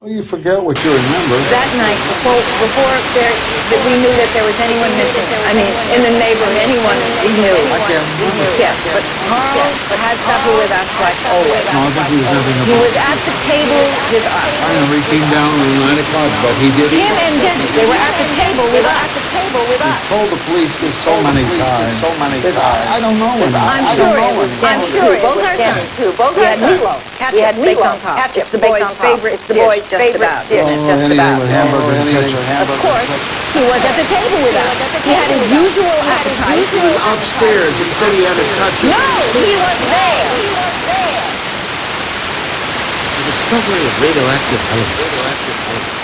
Well, you forget what you remember. That night, we knew that there was anyone missing. I mean, in the neighborhood, anyone we knew. I can't remember. Yes, but Carl had supper with us like always. No, I think he was having a He was at the table with us. I remember he came down around 9 o'clock, but he did. Him and Denny, they were at the table with us. He told the police this so many times. I don't know him. I'm sure it was Denny too. Both our sons too. Both our sons. We had baked on top. It's the boys' favorite dish, just about. Anything with hamburger, Of course, he was at the table with us. He had his usual appetite. Upstairs, he said he had a touch. No, he was there. The discovery of radioactive elements